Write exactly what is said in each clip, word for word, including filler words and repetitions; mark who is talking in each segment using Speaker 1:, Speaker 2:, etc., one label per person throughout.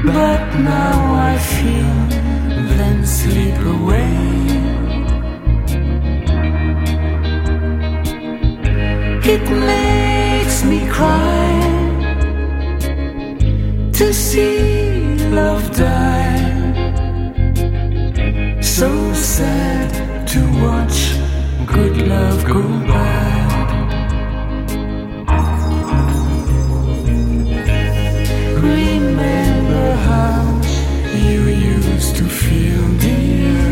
Speaker 1: but now I feel them slip away. It makes me cry to see love die. So sad to watch good love go bad. Remember how you used to feel, dear.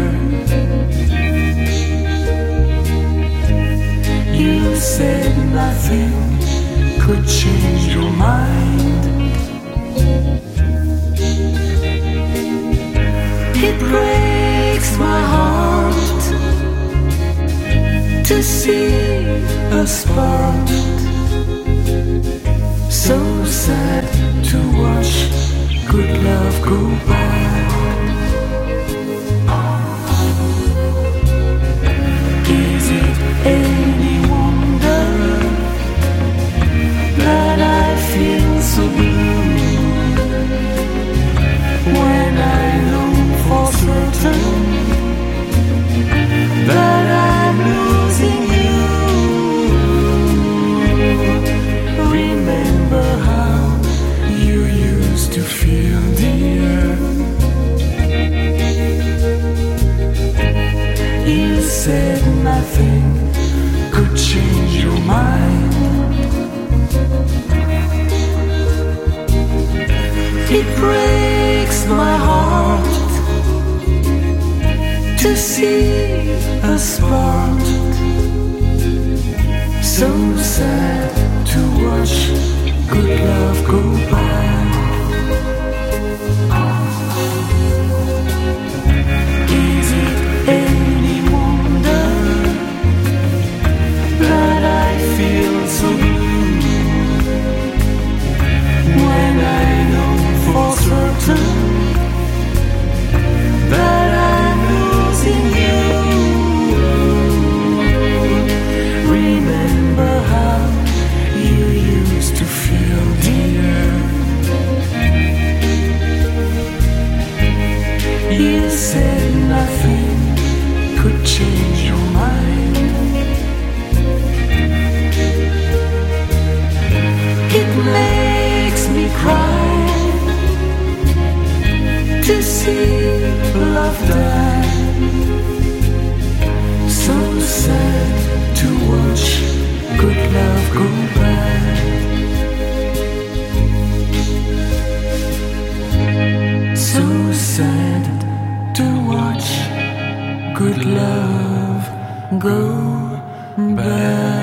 Speaker 1: You said nothing could change your mind. It breaks my heart to see us part. So sad to watch good love go bad. Is it any wonder that I feel so blue when I know for certain that I'm losing you? Remember how you used to feel, dear. You said nothing could change your mind. It breaks my heart to see us part. So sad to watch good love go bad. Is it any wonder that I feel so blue when I know for certain that I'm losing you? Remember how you used to feel, dear. You said nothing could change your mind. It makes me cry to see love die. So sad to watch good love go bad. So sad to watch good love go bad.